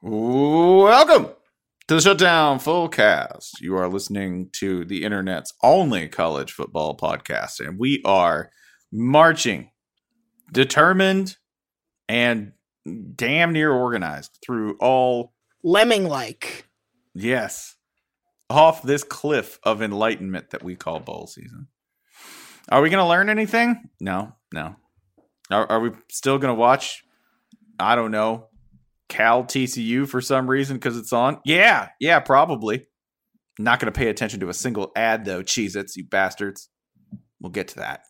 Welcome to the Shutdown Full Cast. You are listening to the internet's only college football podcast, and we are marching, determined, and damn near organized through all lemming-like. Yes, off this cliff of enlightenment that we call bowl season. Are we going to learn anything? No. Are we still going to watch? I don't know. Cal TCU for some reason because it's on? Yeah, probably. Not going to pay attention to a single ad, though. Cheez-Its, you bastards. We'll get to that.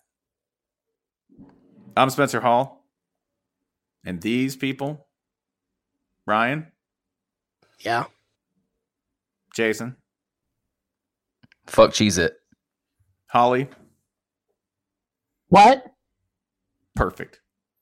I'm Spencer Hall. And these people, Ryan? Yeah. Jason? Fuck Cheez-It. Holly? What? Perfect.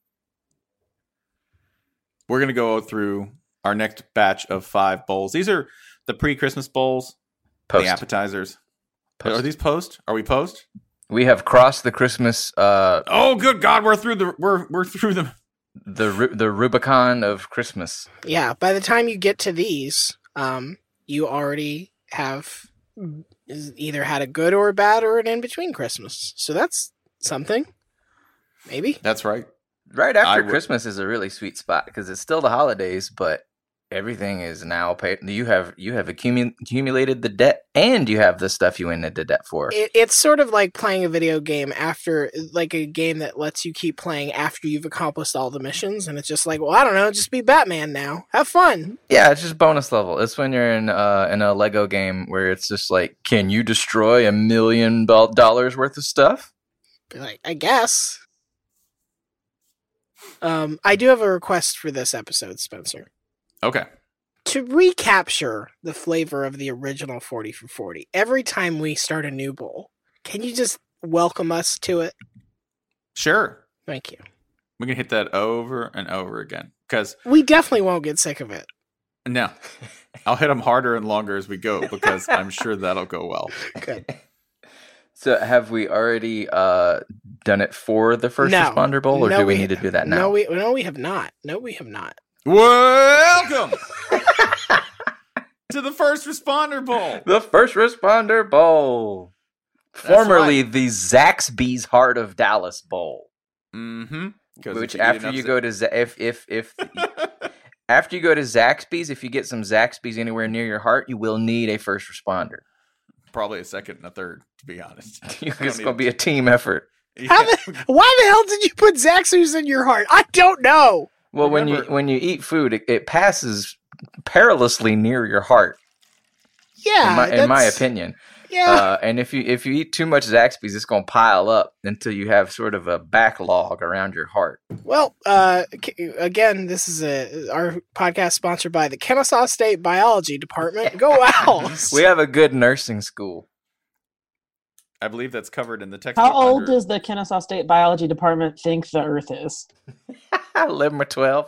We're going to go through our next batch of 5 bowls. These are the pre-Christmas bowls, Post. the appetizers. Post. Are these post? Are we post? We have crossed the Christmas. Oh, good God! We're through them. The Rubicon of Christmas. Yeah. By the time you get to these, you already have either had a good or a bad or an in between Christmas. So that's something. Maybe. That's right. Right after Christmas is a really sweet spot because it's still the holidays, but everything is now paid. You have accumulated the debt, and you have the stuff you went into debt for. It's sort of like playing a video game after, like a game that lets you keep playing after you've accomplished all the missions, and it's just like, well, I don't know, just be Batman now. Have fun. Yeah, it's just bonus level. It's when you're in a Lego game where it's just like, can you destroy $1 million worth of stuff? Like, I guess. I do have a request for this episode, Spencer. Okay. To recapture the flavor of the original 40 for 40, every time we start a new bowl, can you just welcome us to it? Sure. Thank you. We can hit that over and over again because we definitely won't get sick of it. No, I'll hit them harder and longer as we go because I'm sure that'll go well. Good. So have we already done it for the first responder bowl, or do we need to do that now? No, we have not. No, we have not. Welcome to the First Responder Bowl. The First Responder Bowl. Formerly the Zaxby's Heart of Dallas Bowl. Mm-hmm. Which after you go to after you go to Zaxby's, if you get some Zaxby's anywhere near your heart, you will need a first responder. Probably a second and a third, to be honest. It's going to be a team effort. Yeah. Why the hell did you put Zaxby's in your heart? I don't know. Well, when you eat food, it passes perilously near your heart. Yeah, in my opinion. Yeah. And if you eat too much Zaxby's, it's going to pile up until you have sort of a backlog around your heart. Well, again, this is our podcast sponsored by the Kennesaw State Biology Department. Go Owls! We have a good nursing school. I believe that's covered in the textbook. How old does the Kennesaw State Biology Department think the Earth is? 11 or 12.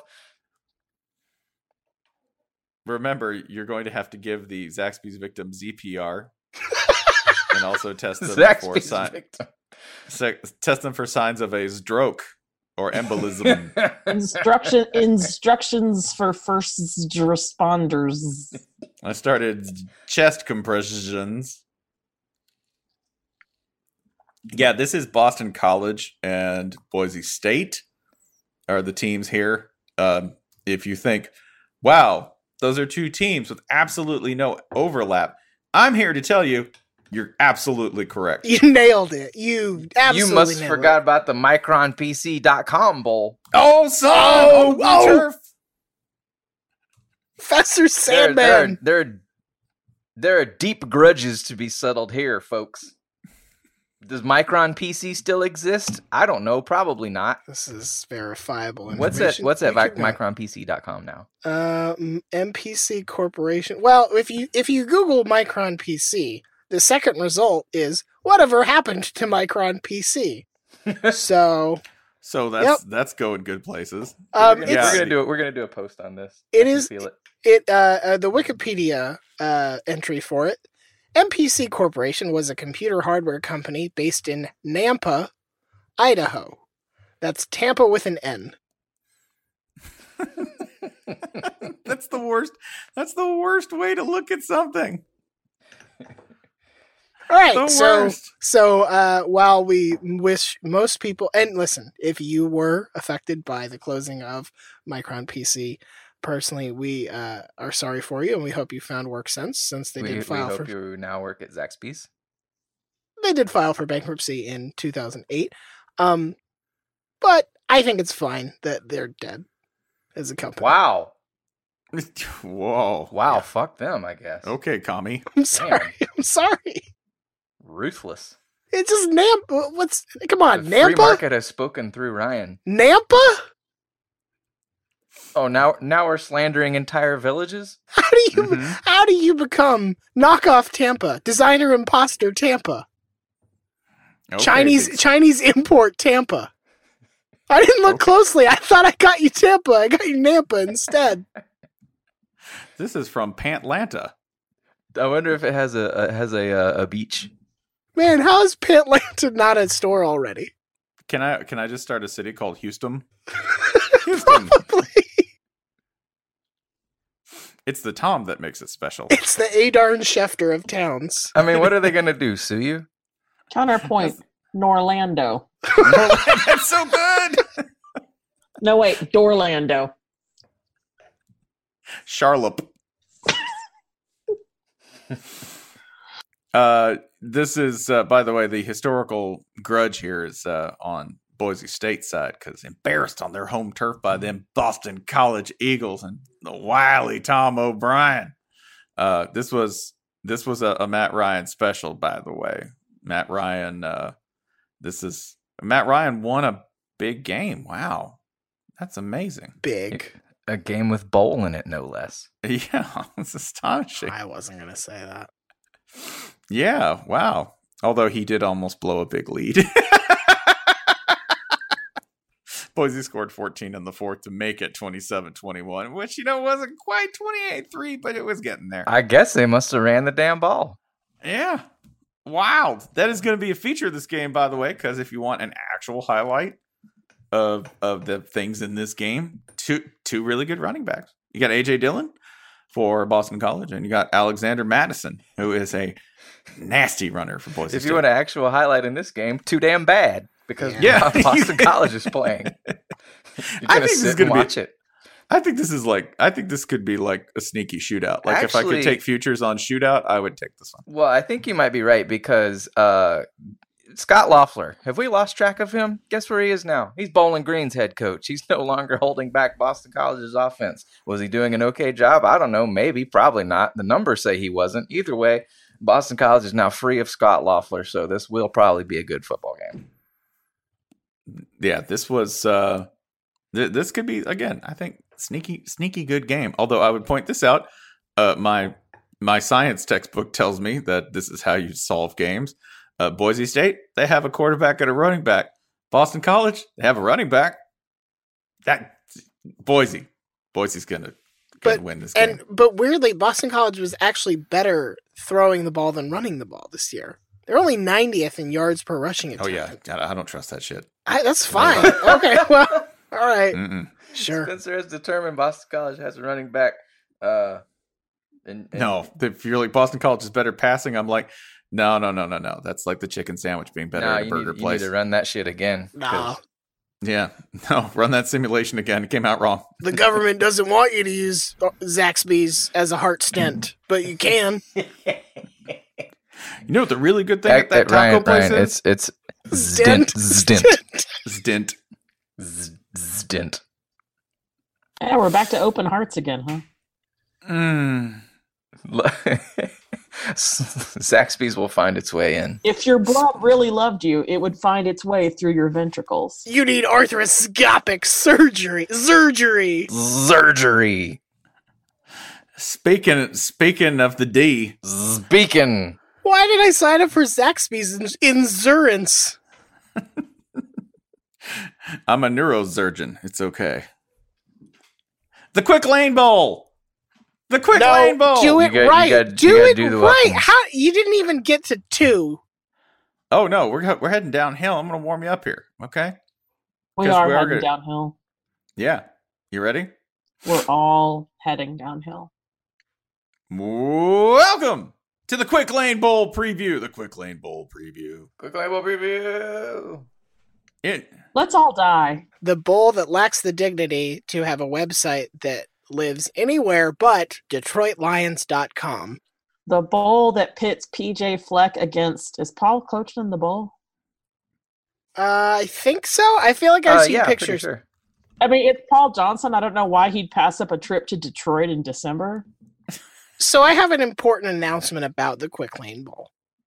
Remember, you're going to have to give the Zaxby's victim ZPR and also test them test them for signs of a stroke or embolism. Instructions for first responders. I started chest compressions. Yeah, this is Boston College and Boise State are the teams here. If you think, wow, those are two teams with absolutely no overlap, I'm here to tell you, you're absolutely correct. You nailed it. You must have forgot about the MicronPC.com bowl. Oh, son! Turf! Professor Sandman! There are deep grudges to be settled here, folks. Does Micron PC still exist? I don't know. Probably not. This is verifiable information. What's at MicronPC.com now? MPC Corporation. Well, if you Google Micron PC, the second result is whatever happened to Micron PC. So that's going good places. We're gonna do a post on this. It is. Feel it. The Wikipedia entry for it. MPC Corporation was a computer hardware company based in Nampa, Idaho. That's Tampa with an N. That's the worst. That's the worst way to look at something. All right, The so worst. while we wish most people, and listen, if you were affected by the closing of Micron PC, personally, we are sorry for you, and we hope you found work since they we did file hope for you now work at Zaxby's. they did file for bankruptcy in 2008. But I think it's fine that they're dead as a company. Wow. Whoa. Wow. Fuck them, I guess. Okay, commie. I'm sorry. I'm sorry. Ruthless. It's just Nampa. What's come The on, free Nampa? market has spoken through Ryan. Nampa? Oh, now we're slandering entire villages? How do you become knockoff Tampa, designer imposter Tampa, Okay, Chinese import Tampa? I didn't look closely. I thought I got you Tampa. I got you Nampa instead. This is from Pantlanta. I wonder if it has a beach. Man, how is Pantlanta not a store already? Can I just start a city called Houston? Houston. Probably. It's the Tom that makes it special. It's the Adarn Schefter of towns. I mean, what are they going to do? Sue you? Counterpoint, Norlando. That's so good. No, wait, Dorlando. Charlotte. This is, by the way, the historical grudge here is on Boise State side because embarrassed on their home turf by them Boston College Eagles and the wily Tom O'Brien. This was a Matt Ryan special, by the way. Matt Ryan. Matt Ryan won a big game. Wow, that's amazing. Big. A game with bowl in it, no less. Yeah, it's astonishing. I wasn't going to say that. Yeah, wow. Although he did almost blow a big lead. Boise scored 14 in the fourth to make it 27-21, which, wasn't quite 28-3, but it was getting there. I guess they must have ran the damn ball. Yeah. Wow. That is going to be a feature of this game, by the way, because if you want an actual highlight of the things in this game, two really good running backs. You got A.J. Dillon for Boston College, and you got Alexander Madison, who is a nasty runner for Boise If State. you want an actual highlight in this game, too damn bad because Boston College is playing. You're I gonna think this is sit gonna and be- watch it. I think this could be like a sneaky shootout. Like if I Actually- could take futures on shootout, I would take this one. Well, I think you might be right because Scott Loeffler, have we lost track of him? Guess where he is now? He's Bowling Green's head coach. He's no longer holding back Boston College's offense. Was he doing an okay job? I don't know. Maybe, probably not. The numbers say he wasn't. Either way, Boston College is now free of Scott Loeffler, so this will probably be a good football game. Yeah, this was this could be, again, I think sneaky good game. Although I would point this out, my science textbook tells me that this is how you solve games. Boise State, they have a quarterback and a running back. Boston College, they have a running back. That Boise's gonna win this game. But weirdly, Boston College was actually better throwing the ball than running the ball this year. They're only 90th in yards per rushing attempt. Oh yeah, God, I don't trust that shit. That's fine. Okay, well, all right. Mm-mm. Sure. Spencer has determined Boston College has a running back. No, if you're like Boston College is better passing, I'm like, no. That's like the chicken sandwich being better at a burger you place. need to run that shit again. 'cause Nah, Yeah, no, run that simulation again. It came out wrong. the government doesn't want you to use Zaxby's as a heart stent, but you can. You know what the really good thing at that taco place Ryan, is? it's Stint. stint. Stint. Yeah, we're back to open hearts again, huh? Zaxby's will find its way in. If your blood really loved you, it would find its way through your ventricles. You need arthroscopic surgery. Surgery. Surgery. Speaking of the D, Speaking. Why did I sign up for Zaxby's insurance? I'm a neurosurgeon. It's okay. The Quick Lane Bowl. The Quick Lane Bowl. Do it You right. gotta do it do the right. weapons. How you didn't even get to 2? Oh no, we're heading downhill. I'm gonna warm you up here. Okay. We 'Cause are we are heading good. downhill. Yeah. You ready? we're all heading downhill. Welcome to the Quick Lane Bowl preview. The Quick Lane Bowl preview. Quick label preview. Let's all die. The bowl that lacks the dignity to have a website that lives anywhere but DetroitLions.com. The bowl that pits PJ Fleck against, is Paul coaching in the bowl? I think so. I feel like I've seen yeah, pictures. pretty sure. I mean, it's Paul Johnson. I don't know why he'd pass up a trip to Detroit in December. So I have an important announcement about the Quick Lane Bowl.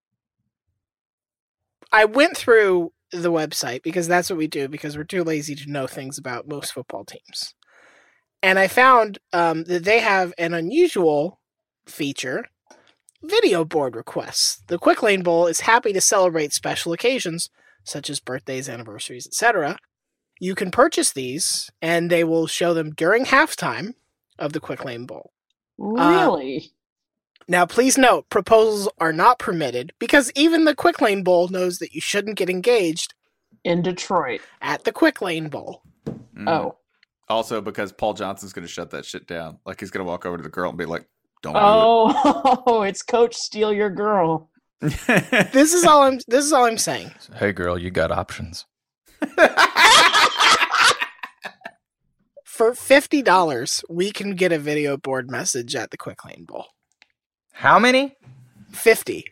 I went through the website because that's what we do because we're too lazy to know things about most football teams. And I found that they have an unusual feature, video board requests. The Quick Lane Bowl is happy to celebrate special occasions such as birthdays, anniversaries, etc. You can purchase these and they will show them during halftime of the Quick Lane Bowl. Really? Now, please note, proposals are not permitted because even the Quick Lane Bowl knows that you shouldn't get engaged In Detroit. at the Quick Lane Bowl. Oh. Also, because Paul Johnson's going to shut that shit down. Like, he's going to walk over to the girl and be like, don't Oh, it's Coach Steal Your Girl. do it. This is all I'm saying. Hey, girl, you got options. For $50, we can get a video board message at the Quick Lane Bowl. How many? 50.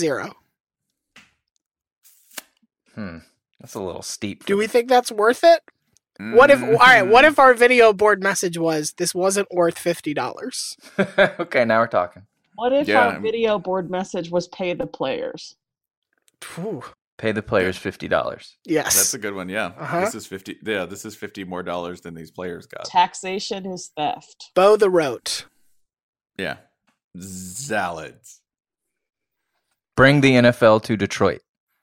That's a little steep. Do we think that's worth it? What if our video board message was, this wasn't worth $50? Okay, now we're talking. What if Yeah. our video board message was pay the players? Whew. Pay the players $50. Yes. That's a good one, yeah. Uh-huh. This is 50. Yeah, this is $50 more than these players got. Taxation is theft. Bo the Rote. Yeah. Zalids. Bring the NFL to Detroit.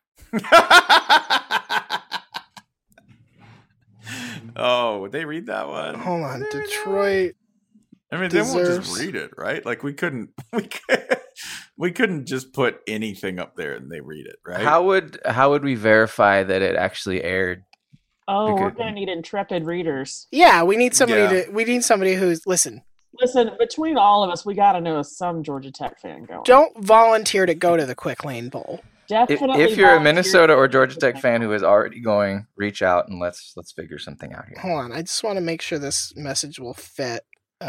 Oh, would they read that one? Hold on. Detroit. I mean, they won't just deserves- read it, right? Like we couldn't just put anything up there and they read it, right? How would we verify that it actually aired? Oh, we're Because- going to need intrepid readers. Yeah, we need somebody Yeah. we need somebody who's, listen, Listen, between all of us, we got to know some Georgia Tech fan going. don't volunteer to go to the Quick Lane Bowl. Definitely If you're a volunteer Minnesota to or go Georgia to Tech the fan game. who is already going, reach out and let's figure something out here. Hold on, I just want to make sure this message will fit.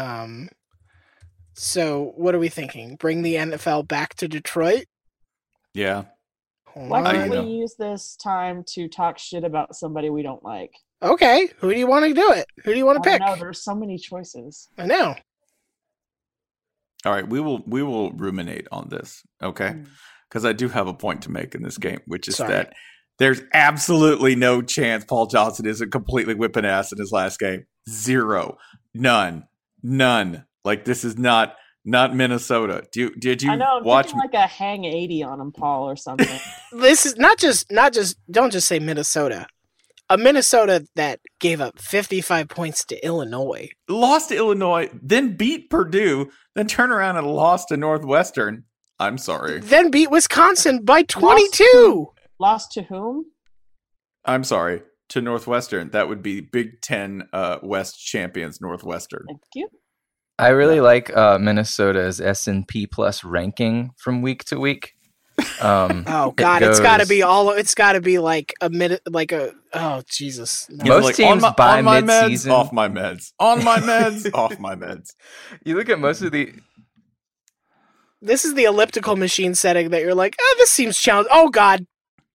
So what are we thinking? Bring the NFL back to Detroit? Yeah. Hold Why on. can't we know. use this time to talk shit about somebody we don't like? Okay, who do you want to do it? Who do you want to I pick? don't know, there's so many choices. I know. All right, we will ruminate on this, okay? Mm. Because I do have a point to make in this game, which is Sorry. that there's absolutely no chance Paul Johnson isn't completely whipping ass in his last game. Zero. None. Like this is not Minnesota. Did you I know, I'm watch? thinking like a hang 80 on him, Paul, or something. This is not just don't just say Minnesota. A Minnesota that gave up 55 points to Illinois. Lost to Illinois, then beat Purdue, then turn around and lost to Northwestern. I'm sorry. Then beat Wisconsin by 22. Lost to whom? I'm sorry. To Northwestern. That would be Big Ten West champions Northwestern. Thank you. I really like Minnesota's S&P Plus ranking from week to week. Oh God, it's got to be like a minute, like a oh Jesus. No. You know, Most teams by on my mid-season- meds, off my meds. On my meds, off my meds. You look at most of the This is the elliptical machine setting that you're like, this seems challenging. Oh God,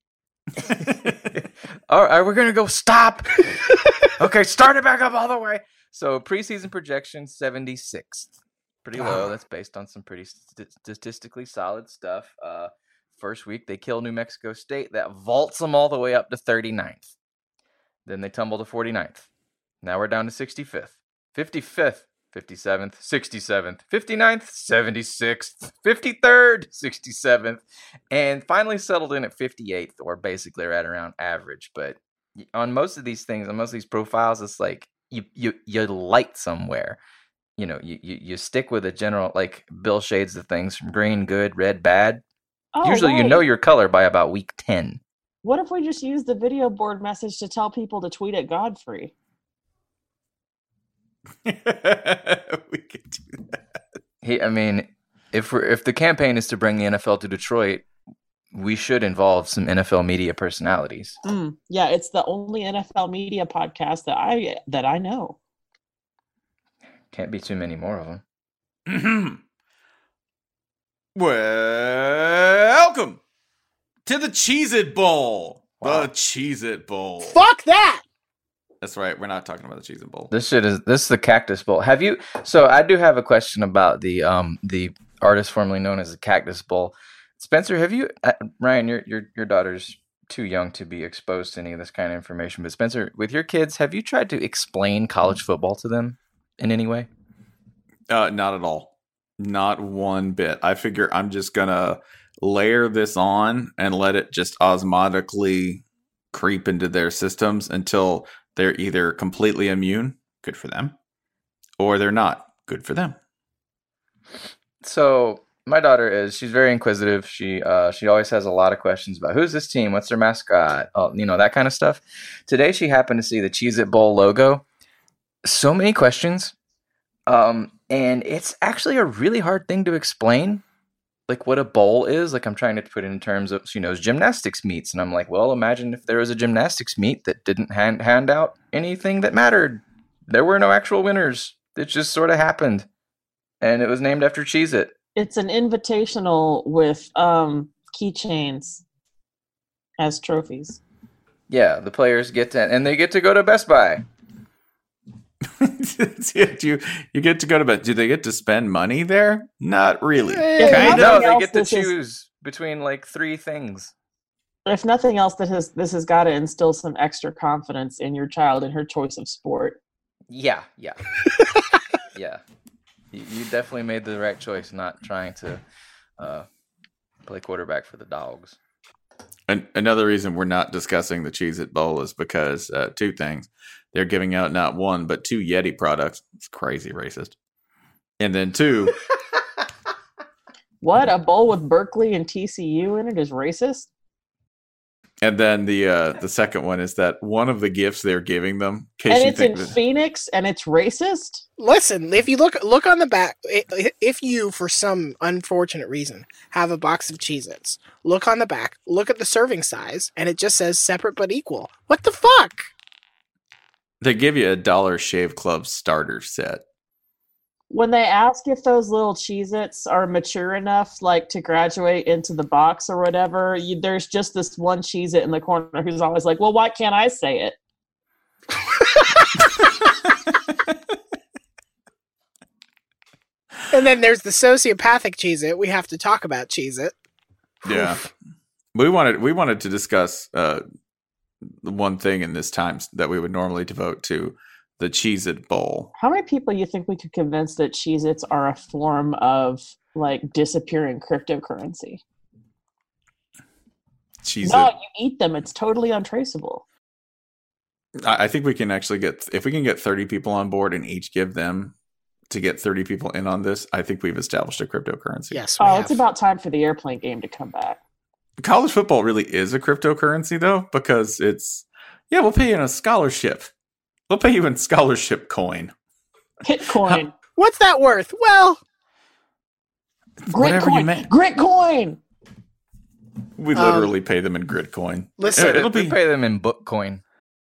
all right, we're gonna go. Stop. Okay, start it back up all the way. So preseason projection 76th, pretty low. That's based on some pretty statistically solid stuff. First week they kill New Mexico State. That vaults them all the way up to 39th. Then they tumble to 49th. Now we're down to 65th, 55th, 57th, 67th, 59th, 76th, 53rd, 67th, and finally settled in at 58th, or basically right around average. But on most of these things, on most of these profiles, it's like you light somewhere. You know, you stick with a general, like Bill shades the things from green, good, red, bad. Oh, Usually you wait. know your color by about week 10. What if we just use the video board message to tell people to tweet at Godfrey? We could do that. If the campaign is to bring the NFL to Detroit, we should involve some NFL media personalities. Yeah, it's the only NFL media podcast that I know. Can't be too many more of them. Welcome to the Cheez-It Bowl. Wow. The Cheez-It Bowl. Fuck that! That's right. We're not talking about the Cheez-It Bowl. This is the Cactus Bowl. So I do have a question about the artist formerly known as the Cactus Bowl. Spencer, have you Ryan, your daughter's too young to be exposed to any of this kind of information, but Spencer, with your kids, have you tried to explain college football to them in any way? Not at all. Not one bit. I figure I'm just gonna layer this on and let it just osmotically creep into their systems until they're either completely immune, good for them, or they're not, good for them. So my daughter she's very inquisitive. She always has a lot of questions about who's this team, what's their mascot, that kind of stuff. Today she happened to see the Cheez-It Bowl logo. So many questions. And it's actually a really hard thing to explain, like what a bowl is. Like I'm trying to put it in terms of, she knows gymnastics meets. And I'm like, well, imagine if there was a gymnastics meet that didn't hand out anything that mattered. There were no actual winners. It just sort of happened. And it was named after Cheez-It. It's an invitational with keychains as trophies. Yeah, the players get to, and they get to go to Best Buy. you get to go to bed. Do they get to spend money there? Not really. Kind No, of. they get to This is- choose between like 3 things. If nothing else, this has got to instill some extra confidence in your child in her choice of sport. Yeah. Yeah. You definitely made the right choice, not trying to play quarterback for the Dogs. And another reason we're not discussing the Cheez-It Bowl is because 2 things. They're giving out not 1, but 2 Yeti products. It's crazy racist. And then 2, What, a bowl with Berkeley and TCU in it is racist? and then the second one is that one of the gifts they're giving them, in case And you it's think in that, Phoenix and it's racist? Listen, if you look on the back, if you, for some unfortunate reason, have a box of Cheez-Its, look on the back, look at the serving size, and it just says separate but equal. What the fuck? they give you a Dollar Shave Club starter set. When they ask if those little Cheez-Its are mature enough, like to graduate into the box or whatever, there's just this one Cheez-It in the corner who's always like, well, why can't I say it? And then there's the sociopathic Cheez-It. We have to talk about Cheez-It. Yeah. We wanted to discuss the one thing in this time that we would normally devote to the Cheez-It Bowl. How many people you think we could convince that Cheez-Its are a form of like disappearing cryptocurrency? Cheez-It. No, you eat them. It's totally untraceable. I think we can actually if we can get 30 people on board and each give them to get 30 people in on this, I think we've established a cryptocurrency. Yes. It's about time for the airplane game to come back. College football really is a cryptocurrency though, because we'll pay you in a scholarship. We'll pay you in scholarship coin. Bitcoin. What's that worth? Well, Whatever you Gritcoin. meant. Gritcoin. We literally pay them in Gritcoin. listen, It'll We be pay them in Bookcoin.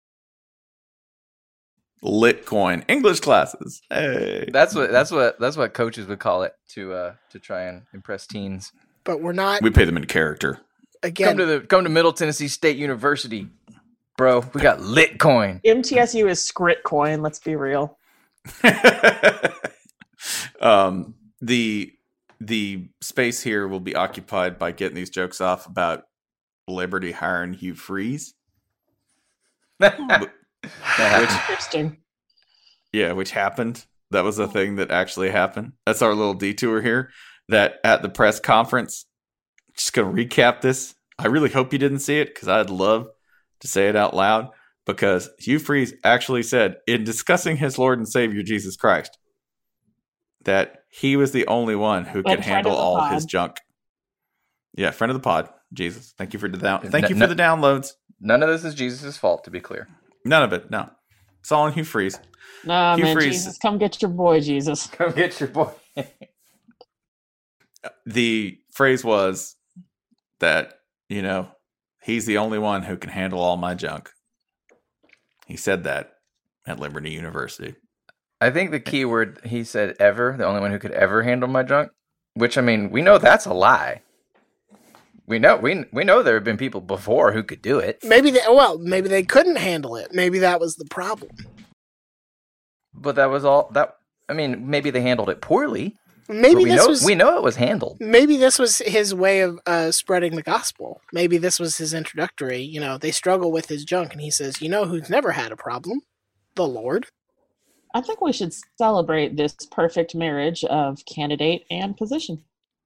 Litcoin. English classes. Hey. That's what coaches would call it to try and impress teens. but we're not, We pay them in character. again, Come to Middle Tennessee State University, bro. We got Litcoin. MTSU is Scritcoin. Let's be real. The space here will be occupied by getting these jokes off about Liberty hiring Hugh Freeze. Interesting. Which happened. That was a thing that actually happened. That's our little detour here. That at the press conference, just going to recap this. I really hope you didn't see it because I'd love to say it out loud, because Hugh Freeze actually said in discussing his Lord and Savior Jesus Christ that he was the only one who could Friend handle of the all pod. his junk. Yeah, friend of the pod, Jesus. Thank you for the downloads. None of this is Jesus' fault, to be clear. None of it, no. It's all on Hugh Freeze. Nah, Hugh man, Freeze. Jesus, come get your boy, Jesus. Come get your boy. The phrase was that, he's the only one who can handle all my junk. He said that at Liberty University. I think the key word he said ever, the only one who could ever handle my junk, which, I mean, we know that's a lie. We know there have been people before who could do it. Maybe they couldn't handle it. Maybe that was the problem. But that was all that. I mean, maybe they handled it poorly. Maybe we know it was handled. Maybe this was his way of spreading the gospel. Maybe this was his introductory. They struggle with his junk, and he says, who's never had a problem? The Lord. I think we should celebrate this perfect marriage of candidate and position.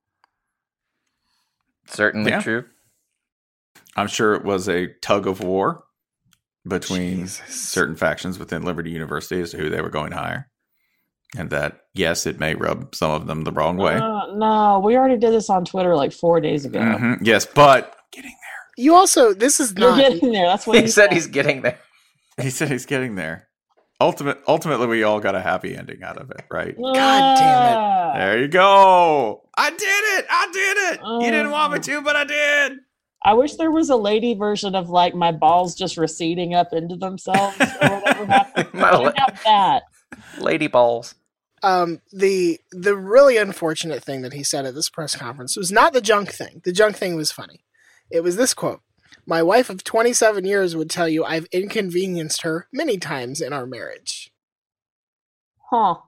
Certainly true. I'm sure it was a tug of war between certain factions within Liberty University as to who they were going to hire. And that, yes, it may rub some of them the wrong way. No, we already did this on Twitter like 4 days ago. Mm-hmm. Yes, but getting there. You also, this is You're not... getting there. That's what he said. He's getting there. He said he's getting there. Ultimately, we all got a happy ending out of it, right? God damn it. There you go. I did it. You didn't want me to, but I did. I wish there was a lady version of like my balls just receding up into themselves or whatever happened. Have that. Lady balls. The really unfortunate thing that he said at this press conference was not the junk thing. The junk thing was funny. It was this quote. My wife of 27 years would tell you I've inconvenienced her many times in our marriage. Huh.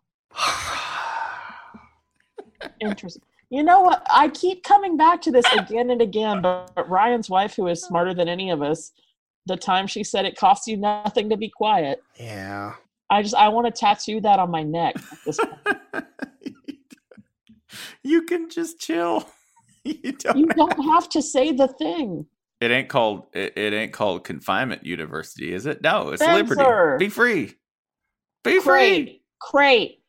Interesting. You know what? I keep coming back to this again and again, but Ryan's wife, who is smarter than any of us, the time she said it costs you nothing to be quiet. Yeah. I want to tattoo that on my neck at this point. You can just chill. You don't have to say the thing. It ain't called confinement university, is it? No, it's Spencer. Liberty. Be free. Be free. Crate.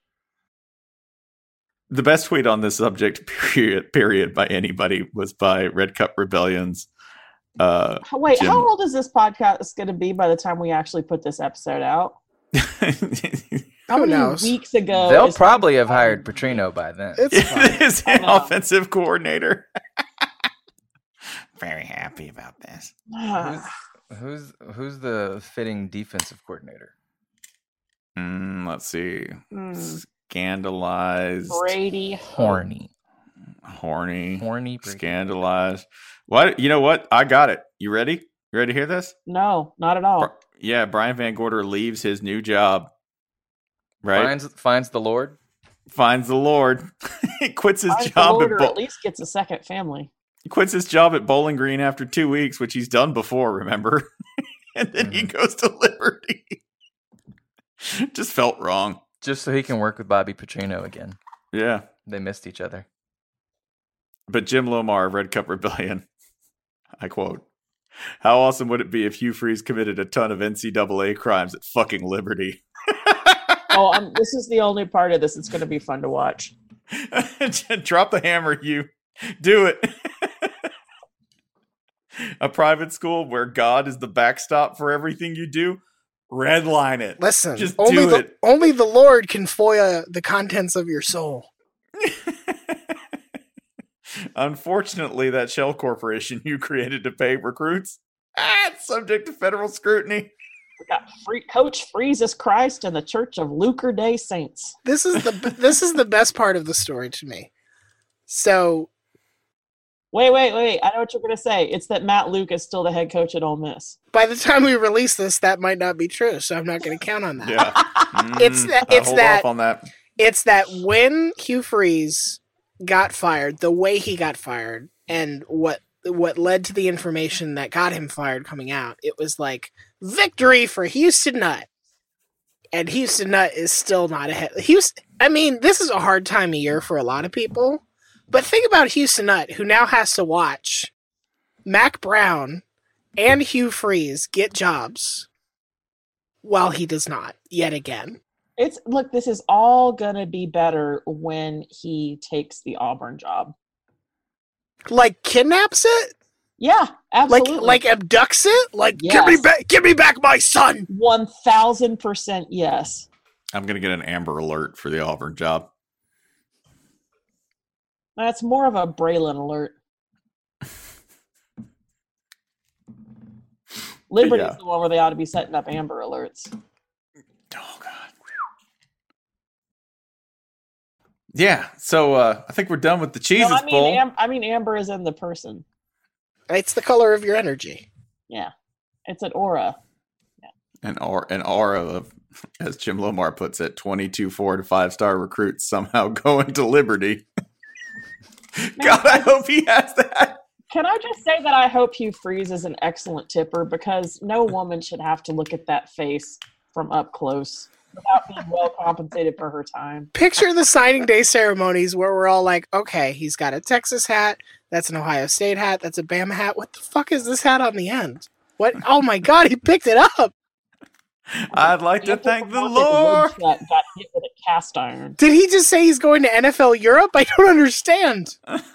The best tweet on this subject, period, by anybody was by Red Cup Rebellion's. Wait, how old is this podcast going to be by the time we actually put this episode out? How many weeks ago? They'll probably have hired Petrino by then. It is an offensive coordinator. Very happy about this. Who's the fitting defensive coordinator? Let's see. Scandalized. Brady. Horny. Brady. Scandalized. What? You know what? I got it. You ready? You ready to hear this? No, not at all. Brian Van Gorder leaves his new job. Right? Finds the Lord. Finds the Lord. He quits his Finds job the Lord, or at least gets a second family. He quits his job at Bowling Green after 2 weeks, which he's done before, remember? And then he goes to Liberty. Just felt wrong. Just so he can work with Bobby Petrino again. Yeah. They missed each other. But Jim Lomar of Red Cup Rebellion, I quote, "How awesome would it be if Hugh Freeze committed a ton of NCAA crimes at fucking Liberty?" This is the only part of this that's going to be fun to watch. Drop the hammer, Hugh. Do it. A private school where God is the backstop for everything you do. Redline it. Listen, just only do it. Only the Lord can FOIA the contents of your soul. Unfortunately, that shell corporation you created to pay recruits, it's subject to federal scrutiny. We got Coach Freeze's Christ and the Church of Lucre Day Saints. This is the best part of the story to me. So, wait! I know what you're going to say. It's that Matt Luke is still the head coach at Ole Miss. By the time we release this, that might not be true. So I'm not going to count on that. Yeah, hold off on that. It's that when Hugh Freeze got fired, the way he got fired, and what led to the information that got him fired coming out, it was like victory for Houston Nutt. And Houston Nutt is still not ahead. This is a hard time of year for a lot of people. But think about Houston Nutt, who now has to watch Mac Brown and Hugh Freeze get jobs while he does not, yet again. This is all going to be better when he takes the Auburn job. Like, kidnaps it? Yeah, absolutely. Like abducts it? Like, Yes. give me back my son! 1000% yes. I'm gonna get an Amber Alert for the Auburn job. That's more of a Braylon alert. Liberty's Yeah. the one where they ought to be setting up Amber Alerts. Oh God. Yeah. So I think we're done with the Jesus No, Bowl. I mean Amber is in the person. It's the color of your energy. Yeah. It's an aura. An aura of, as Jim Lomar puts it, 22 4 to 5-star recruits somehow going to Liberty. God, I hope he has that. Can I just say that I hope Hugh Freeze is an excellent tipper, because no woman should have to look at that face from up close without being well compensated for her time. Picture the signing day ceremonies where we're all like, okay, he's got a Texas hat, that's an Ohio State hat, that's a Bama hat. What the fuck is this hat on the end? What? Oh my God, he picked it up. I'd like to Anthropomorphic thank the Lord. woodchuck got hit with a cast iron. Did he just say he's going to NFL Europe? I don't understand.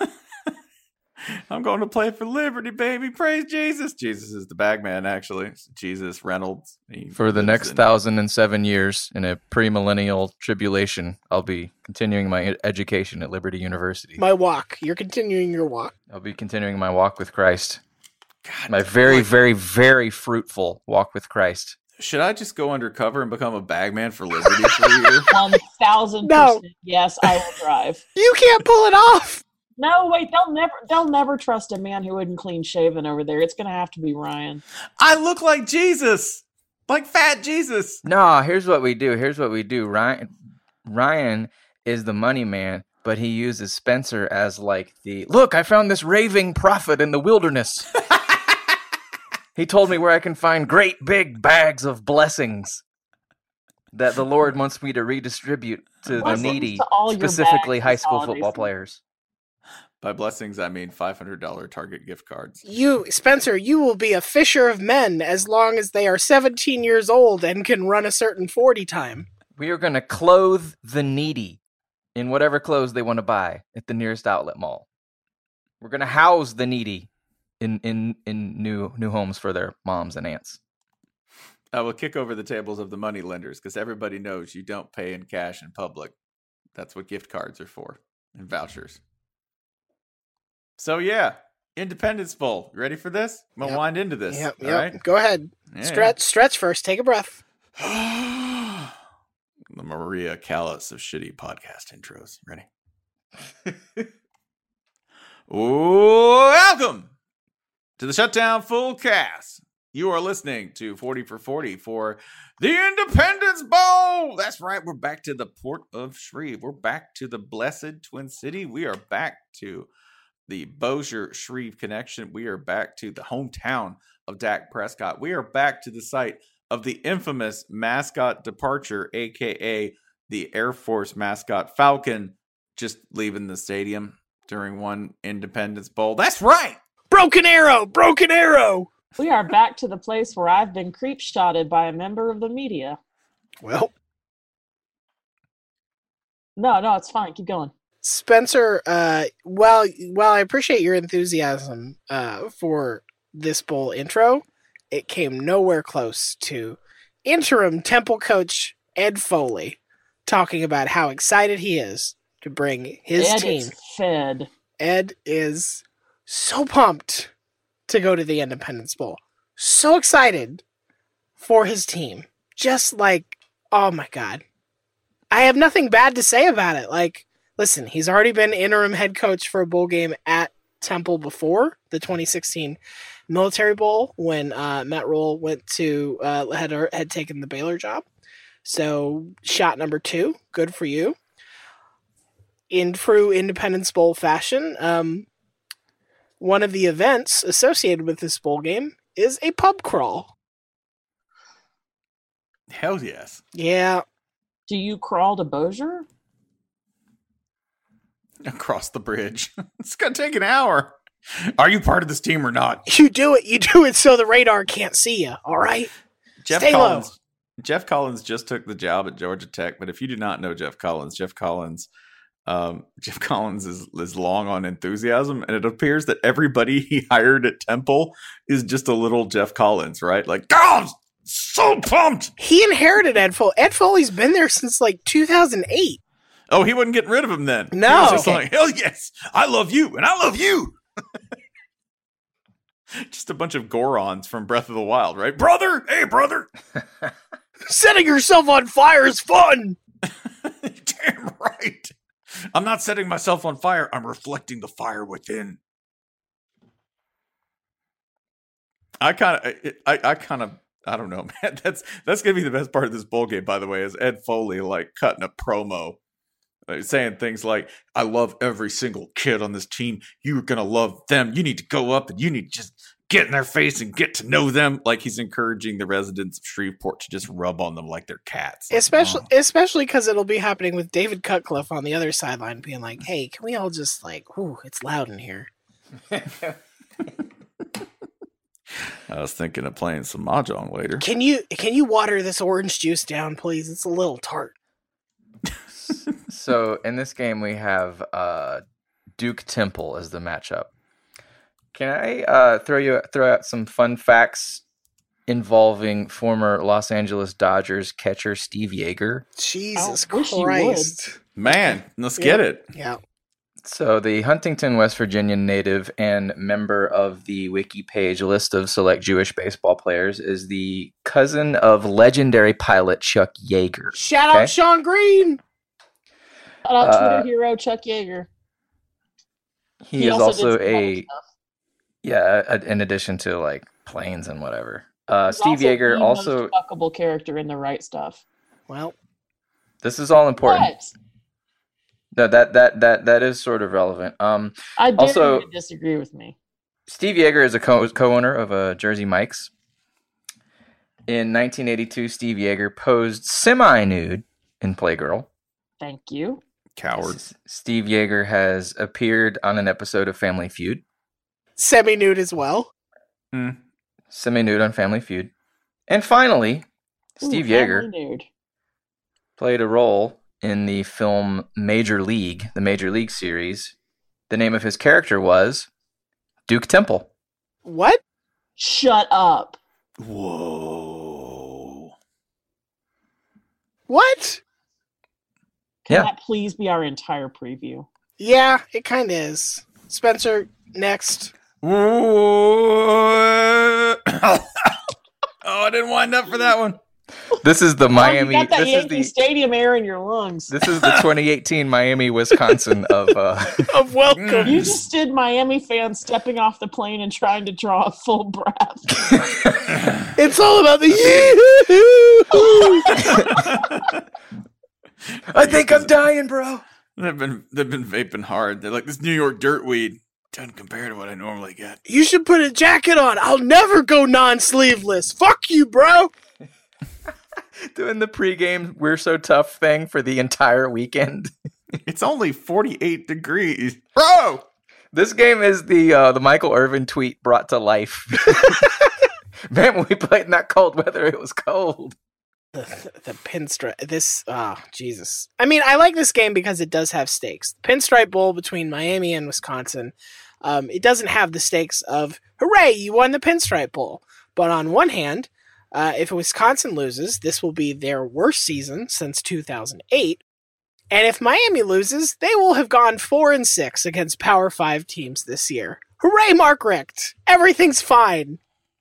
I'm going to play for Liberty, baby. Praise Jesus. Jesus is the bagman, actually. It's Jesus Reynolds. He For the lives next in- 1,007 years in a premillennial tribulation, I'll be continuing my education at Liberty University. My walk. You're continuing your walk. I'll be continuing my walk with Christ. God, My very, very, very fruitful walk with Christ. should I just go undercover and become a bagman for Liberty for a year? 1000% No. yes, I will drive. You can't pull it off. No, wait, they'll never trust a man who isn't clean shaven over there. It's gonna have to be Ryan. I look like Jesus. Like fat Jesus. No, here's what we do. Ryan is the money man, but he uses Spencer as like the, look, I found this raving prophet in the wilderness. He told me where I can find great big bags of blessings that the Lord wants me to redistribute to the Blessings needy, to all your specifically bags high this school holiday football season. players. By blessings, I mean $500 Target gift cards. You, Spencer, you will be a fisher of men as long as they are 17 years old and can run a certain 40 time. We are going to clothe the needy in whatever clothes they want to buy at the nearest outlet mall. We're going to house the needy in new homes for their moms and aunts. I will kick over the tables of the money lenders because everybody knows you don't pay in cash in public. That's what gift cards are for, and vouchers. So yeah, Independence Bowl. You ready for this? I'm gonna Yep. wind into this. Yep. All right. Go ahead. Yeah. Stretch first. Take a breath. The Maria Callas of shitty podcast intros. Ready? Welcome to the Shutdown Full Cast. You are listening to 40 for 40 for the Independence Bowl. That's right. We're back to the Port of Shreve. We're back to the blessed Twin City. We are back to the Bossier-Shreve connection. We are back to the hometown of Dak Prescott. We are back to the site of the infamous mascot departure, a.k.a. the Air Force mascot Falcon, just leaving the stadium during one Independence Bowl. That's right! Broken arrow. Broken arrow. We are back to the place where I've been creep-shotted by a member of the media. Well, No, it's fine. Keep going. Spencer, well, I appreciate your enthusiasm for this bowl intro. It came nowhere close to interim Temple coach Ed Foley talking about how excited he is to bring his Ed team. is fed. Ed is so pumped to go to the Independence Bowl. So excited for his team. Just like, oh my God. I have nothing bad to say about it. Like, listen, he's already been interim head coach for a bowl game at Temple before, the 2016 Military Bowl, when Matt Rule went to had taken the Baylor job. So shot number 2, good for you. In true Independence Bowl fashion, one of the events associated with this bowl game is a pub crawl. Hell yes. Yeah, Do you crawl to Bossier? Across the bridge. It's going to take an hour. Are you part of this team or not? you do it so the radar can't see you, all right? Stay low. Jeff Collins just took the job at Georgia Tech, but if you do not know Jeff Collins Jeff Collins is long on enthusiasm, and it appears that everybody he hired at Temple is just a little Jeff Collins, right? Like, God, so pumped! He inherited Ed Foley. Ed Foley's been there since like 2008. Oh, he wasn't getting rid of him then. No. He was just like, hell yes, I love you, and I love you. Just a bunch of Gorons from Breath of the Wild, right? Brother! Hey, brother! Setting yourself on fire is fun! Damn right. I'm not setting myself on fire. I'm reflecting the fire within. I don't know, man. That's gonna be the best part of this bowl game, by the way, is Ed Foley like cutting a promo, saying things like, "I love every single kid on this team. You're gonna love them. You need to go up and you need to just get in their face and get to know them." Like he's encouraging the residents of Shreveport to just rub on them like they're cats. Like, Especially because it'll be happening with David Cutcliffe on the other sideline being like, hey, can we all just like, ooh, it's loud in here. I was thinking of playing some mahjong later. Can you water this orange juice down, please? It's a little tart. So in this game, we have Duke Temple as the matchup. Can I throw out some fun facts involving former Los Angeles Dodgers catcher Steve Yeager? Jesus I wish you Christ. Man, let's get it. Yeah. So the Huntington, West Virginia native and member of the wiki page list of select Jewish baseball players is the cousin of legendary pilot Chuck Yeager. Shout out Sean Green. Shout out Twitter hero Chuck Yeager. He is also did some other stuff. in addition to like planes and whatever. He's Steve Yeager the also most fuckable character in The Right Stuff. Well, this is all important. What? No, that is sort of relevant. I dare also- you to disagree with me. Steve Yeager is a co-owner of Jersey Mike's. In 1982, Steve Yeager posed semi-nude in Playgirl. Thank you. Coward. Steve Yeager has appeared on an episode of Family Feud. semi-nude as well. Semi-nude on Family Feud. And finally, Steve Yeager Nude. played a role in the film Major League, the Major League series. The name of his character was Duke Temple. What? Shut up. Whoa. What? Can Yeah. that please be our entire preview? Yeah, it kind of is. Spencer, next. Whoa. Oh, I didn't wind up for that one. This is the Miami. You got that This is Yankee the Stadium air in your lungs. This is the 2018 Miami, Wisconsin of. Of welcome. You just did Miami fans stepping off the plane and trying to draw a full breath. It's all about the I think I'm dying, bro. They've been vaping hard. They're like, this New York dirt weed doesn't compare to what I normally get. You should put a jacket on. I'll never go non-sleeveless. Fuck you, bro. Doing the pregame "We're So Tough" thing for the entire weekend. It's only 48 degrees, bro. This game is the Michael Irvin tweet brought to life. Man, when we played in that cold weather, it was cold. The pinstripe. Jesus. I mean, I like this game because it does have stakes. The Pinstripe Bowl between Miami and Wisconsin. It doesn't have the stakes of, hooray, you won the Pinstripe Bowl. But on one hand, if Wisconsin loses, this will be their worst season since 2008. And if Miami loses, they will have gone 4-6 against Power 5 teams this year. Hooray, Mark Richt! Everything's fine.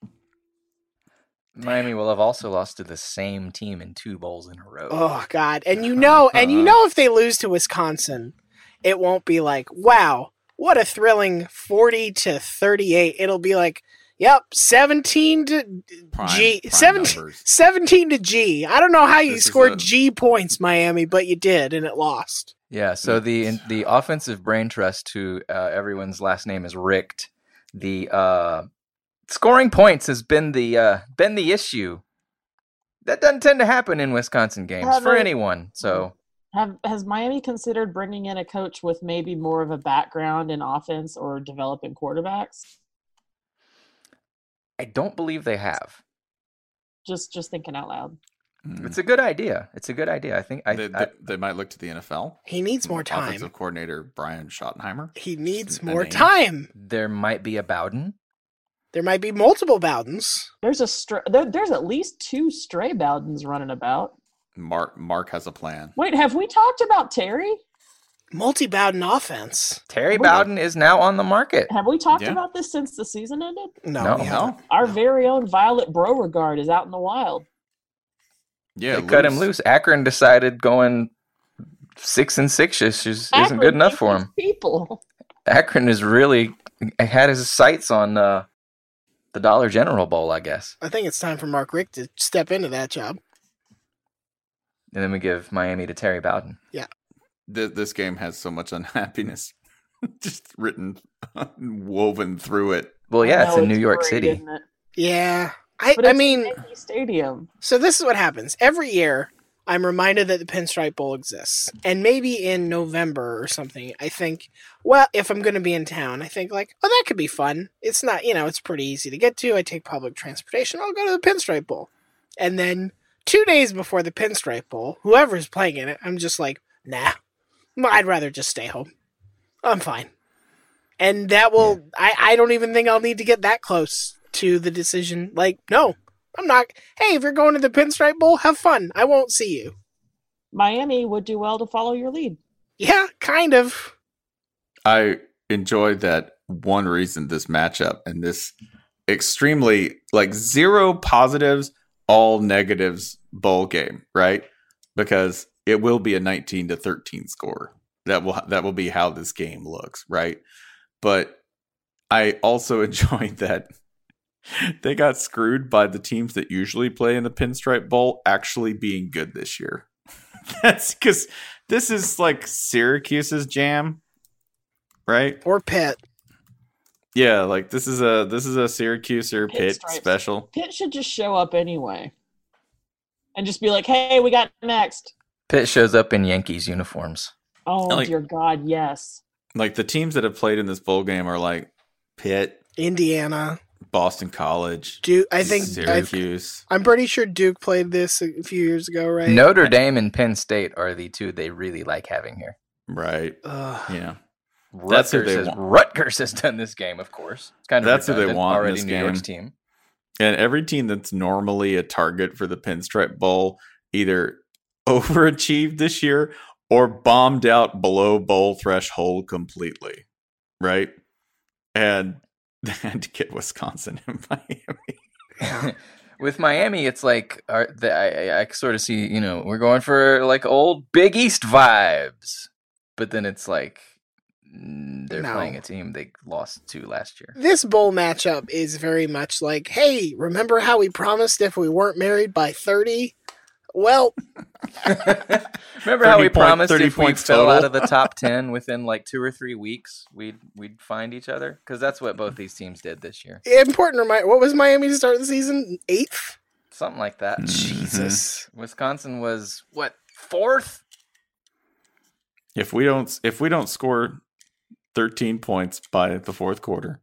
Miami will have also lost to the same team in 2 bowls in a row. Oh God! And you know if they lose to Wisconsin, it won't be like, wow, what a thrilling 40-38. It'll be like, yep, 17 to G, 17 to G. I don't know how you scored G points, Miami, but you did, and it lost. Yeah. So the offensive brain trust, who everyone's last name is Richt, the scoring points has been the issue. That doesn't tend to happen in Wisconsin games for anyone. So has Miami considered bringing in a coach with maybe more of a background in offense or developing quarterbacks? I don't believe they have. Just thinking out loud. It's a good idea. It's a good idea. I think They might look to the NFL. He needs more time. Offensive coordinator Brian Schottenheimer. He needs A more name. time. there might be a Bowden. There might be multiple Bowdens. There's there's at least 2 stray Bowdens running about. Mark has a plan. Wait, have we talked about Terry? Multi-Bowden offense. Terry Bowden is now on the market. Have we talked Yeah. about this since the season ended? No. we haven't. Our very own Violet Beauregard is out in the wild. Yeah, They cut him loose. Akron decided going 6-6 isn't Akron good enough hates for these him. People. Akron is really had his sights on the Dollar General Bowl, I guess. I think it's time for Mark Richt to step into that job. And then we give Miami to Terry Bowden. This game has so much unhappiness, just written, woven through it. Well, yeah, I it's know, in New York great, City. isn't it? Yeah. But I it's mean, Yankee Stadium. so this is what happens. Every year, I'm reminded that the Pinstripe Bowl exists. And maybe in November or something, I think, well, if I'm going to be in town, I think like, oh, that could be fun. It's not, it's pretty easy to get to. I take public transportation. I'll go to the Pinstripe Bowl. And then 2 days before the Pinstripe Bowl, whoever's playing in it, I'm just like, nah, I'd rather just stay home. I'm fine. And that will, I don't even think I'll need to get that close to the decision. Like, no, I'm not. Hey, if you're going to the Pinstripe Bowl, have fun. I won't see you. Miami would do well to follow your lead. Yeah, kind of. I enjoyed that one reason this matchup and this extremely like 0 positives, all negatives bowl game, right? Because it will be a 19-13 score. That will be how this game looks, right? But I also enjoyed that they got screwed by the teams that usually play in the Pinstripe Bowl actually being good this year. That's because this is like Syracuse's jam, right? Or Pitt. Yeah, like this is a Syracuse or Pitt Pinstripes. special. Pitt should just show up anyway. And just be like, hey, we got next. Pitt shows up in Yankees uniforms. Oh, Like- dear God, yes. Like the teams that have played in this bowl game are like Pitt, Indiana. Boston College, Duke. I think Syracuse. I'm pretty sure Duke played this a few years ago, right? Notre Dame and Penn State are the 2 they really like having here. Right. Ugh. Yeah. That's who they want. Rutgers has done this game, of course. It's kind of That's who they redundant. want in Already this New York's game. team. And every team that's normally a target for the Pinstripe Bowl either overachieved this year or bombed out below bowl threshold completely. Right? And they had to get Wisconsin and Miami. With Miami, it's like I sort of see, we're going for like old Big East vibes. But then it's like they're No. playing a team they lost to last year. This bowl matchup is very much like, hey, remember how we promised if we weren't married by 30? Well, Remember how we 30 promised 30 if we points fell total? out of the top 10 within like 2 or 3 weeks, we'd find each other? Because that's what both these teams did this year. important reminder, what was Miami to start the season? 8th? Something like that. Mhm. Jesus. Wisconsin was, what, 4th? If we don't score 13 points by the fourth quarter,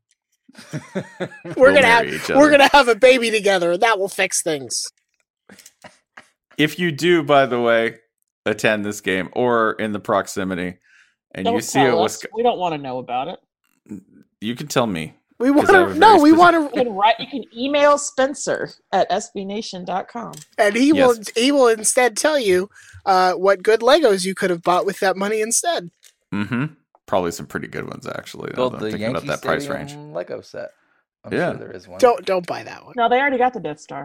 We're we'll gonna marry each other. we're gonna have a baby together, and that will fix things. If you do, by the way, attend this game or in the proximity, and Don't you see tell a us. We don't want to know about it. you can tell me. We want I have a to very no, we specific- want You can write. You can email Spencer at sbnation.com. to, and he Yes. will instead tell you what good Legos you could have bought with that money instead. Mm-hmm. Probably some pretty good ones, actually. Now Build that I'm the thinking about Yankee that price Stadium range. Lego set. I'm Yeah. sure there is one. Don't buy that one. No, they already got the Death Star.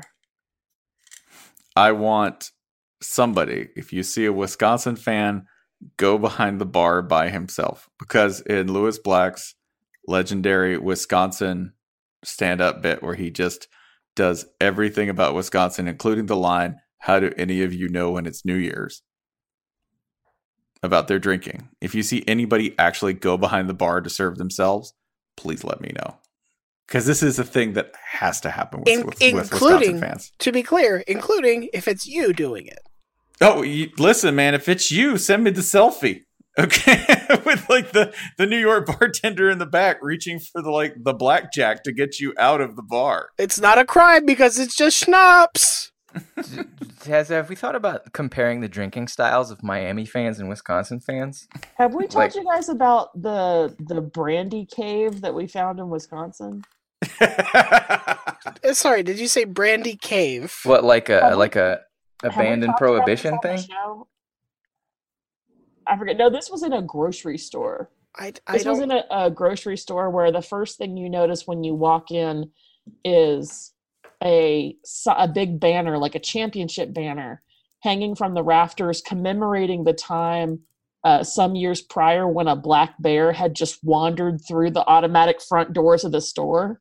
I want somebody, if you see a Wisconsin fan, go behind the bar by himself. Because in Lewis Black's legendary Wisconsin stand-up bit where he just does everything about Wisconsin, including the line, how do any of you know when it's New Year's? About their drinking. If you see anybody actually go behind the bar to serve themselves, please let me know. Because this is a thing that has to happen with Wisconsin including, fans. to be clear, including if it's you doing it. Oh, listen, man, if it's you, send me the selfie. Okay. With like the New York bartender in the back reaching for the blackjack to get you out of the bar. It's not a crime because it's just schnapps. Have we thought about comparing the drinking styles of Miami fans and Wisconsin fans? Have we told Like- you guys about the brandy cave that we found in Wisconsin? Sorry, did you say Brandy Cave? What, like a Have we- abandoned Have we talked about prohibition this on the thing? show? I forget. No, this was in a grocery store. I This was don't. in a grocery store where the first thing you notice when you walk in is a big banner, like a championship banner, hanging from the rafters commemorating the time some years prior when a black bear had just wandered through the automatic front doors of the store.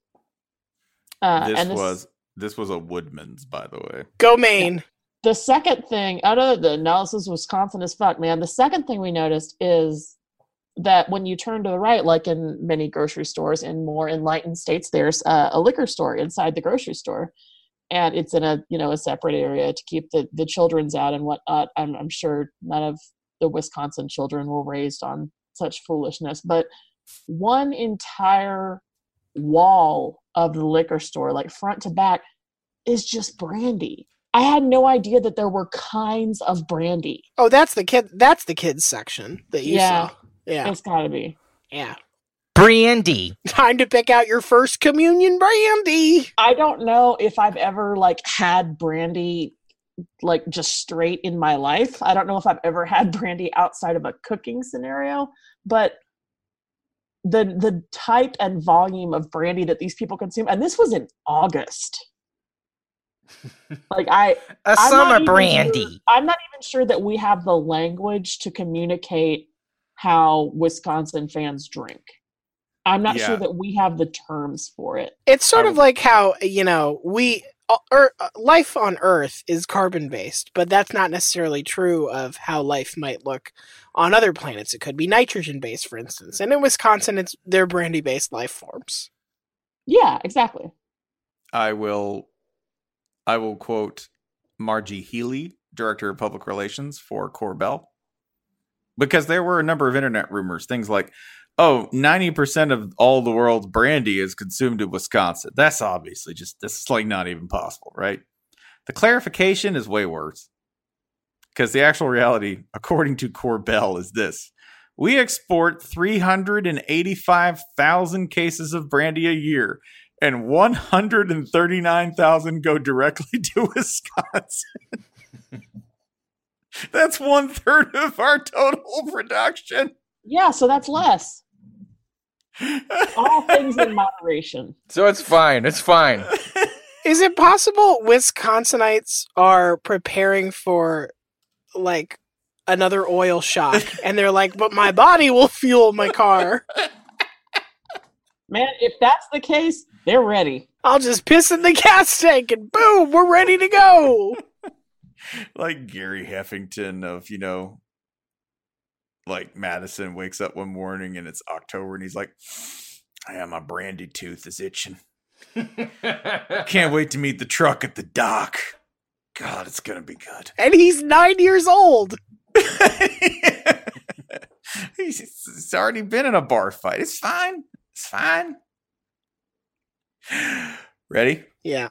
This was a Woodman's, by the way. Go Maine. The second thing, out of the analysis, Wisconsin as fuck, man. The second thing we noticed is that when you turn to the right, like in many grocery stores in more enlightened states, there's a liquor store inside the grocery store, and it's in a separate area to keep the children's out and whatnot. I'm sure none of the Wisconsin children were raised on such foolishness, but one entire wall of the liquor store, like front to back, is just brandy. I had no idea that there were kinds of brandy. Oh, that's the kid. That's the kids section that you Yeah. saw. Yeah, It's gotta be. yeah. Brandy. Time to pick out your first communion brandy. I don't know if I've ever had brandy just straight in my life. I don't know if I've ever had brandy outside of a cooking scenario, but the type and volume of brandy that these people consume, and this was in August. A I'm summer not even brandy. sure- I'm not even sure that we have the language to communicate how Wisconsin fans drink. I'm not Yeah. sure that we have the terms for it. It's sort I of would- like how life on Earth is carbon based, but that's not necessarily true of how life might look on other planets. It could be nitrogen based, for instance, and in Wisconsin, they're brandy based life forms. Yeah, exactly. I will quote Margie Healy, Director of Public Relations for Corbell, because there were a number of internet rumors, things like, 90% of all the world's brandy is consumed in Wisconsin. That's obviously this is not even possible, right? The clarification is way worse, because the actual reality, according to Corbell, is this. We export 385,000 cases of brandy a year, and 139,000 go directly to Wisconsin. That's 1/3 of our total production. Yeah, so that's less. All things in moderation. So it's fine. It's fine. Is it possible Wisconsinites are preparing for another oil shock, and they're like, "But my body will fuel my car. Man, if that's the case, they're ready. I'll just piss in the gas tank, and boom, we're ready to go." Like Gary Heffington of, Madison wakes up one morning and it's October and he's like, "Yeah, my brandy tooth is itching. Can't wait to meet the truck at the dock. God, it's going to be good." And he's 9 years old. He's already been in a bar fight. It's fine. It's fine. Ready? Yeah.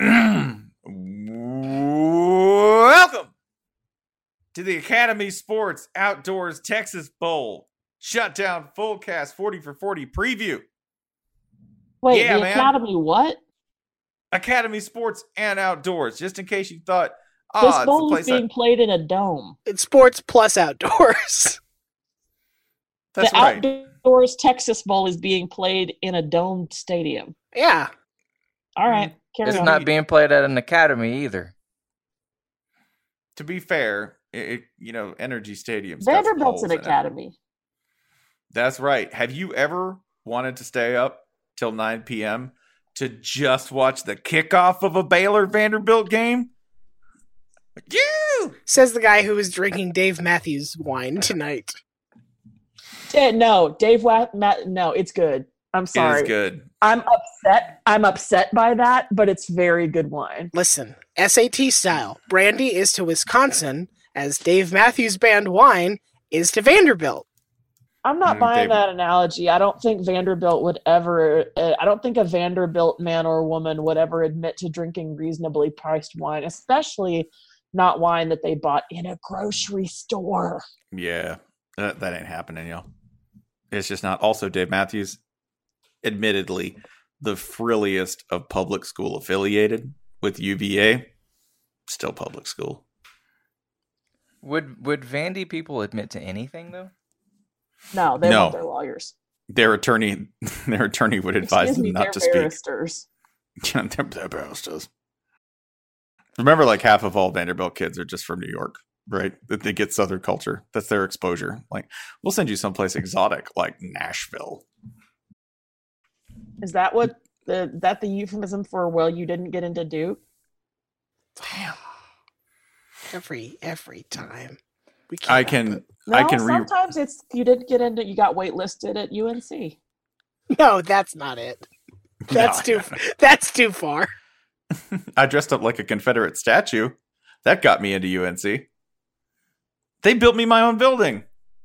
Welcome to the Academy Sports Outdoors Texas Bowl Shutdown Full Cast 40 for 40 preview. Wait, Yeah, the man. Academy what? Academy Sports and Outdoors, just in case you thought, This it's the bowl is place being played in a dome. It's sports plus outdoors. That's the right. Outdoors Texas Bowl is being played in a domed stadium. Yeah. All right, carry It's on. not being played at an academy either. To be fair, Energy Stadium's got some Vanderbilt's holes an in it. academy. That's right. Have you ever wanted to stay up till 9 p.m. to just watch the kickoff of a Baylor Vanderbilt game? You! Says the guy who was drinking Dave Matthews wine tonight. No, no, it's good. I'm sorry. It is good. I'm upset. I'm upset by that, but it's very good wine. Listen, SAT style. Brandy is to Wisconsin as Dave Matthews Band wine is to Vanderbilt. I'm not buying that analogy. I don't think Vanderbilt would ever. I don't think a Vanderbilt man or woman would ever admit to drinking reasonably priced wine, especially not wine that they bought in a grocery store. Yeah, that ain't happening, yo. It's just not. Also, Dave Matthews, admittedly, the frilliest of public school affiliated with UVA, still public school. Would Vandy people admit to anything though? No, they want their lawyers. Their attorney would advise them not to speak. Barristers. They're barristers. Remember, like half of all Vanderbilt kids are just from New York, right? That they get Southern culture. That's their exposure. Like, we'll send you someplace exotic, like Nashville. Is that what the euphemism for? Well, you didn't get into Duke. Damn. Every time. I can sometimes it's you didn't get into. You got waitlisted at UNC. No, that's not it. That's too far. I dressed up like a Confederate statue. That got me into UNC. They built me my own building.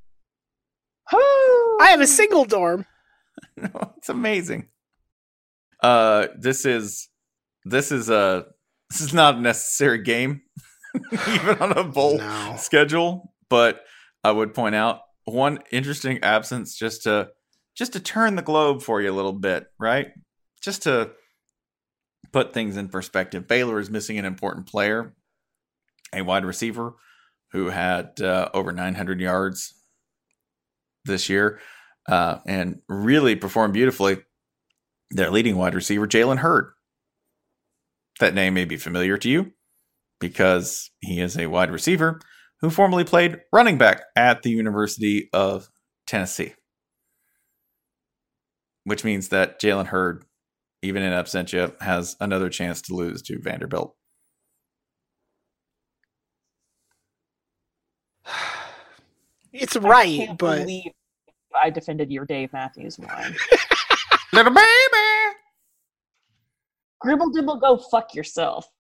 I have a single dorm. It's amazing. This is not a necessary game, even on a bowl schedule. But I would point out one interesting absence just to turn the globe for you a little bit, right? Just to put things in perspective. Baylor is missing an important player, a wide receiver who had over 900 yards this year and really performed beautifully. Their leading wide receiver, Jalen Hurd. That name may be familiar to you because he is a wide receiver who formerly played running back at the University of Tennessee. Which means that Jalen Hurd, even in absentia, has another chance to lose to Vanderbilt. It's right, I can't but believe I defended your Dave Matthews line. Little baby! Gribble dibble, go fuck yourself.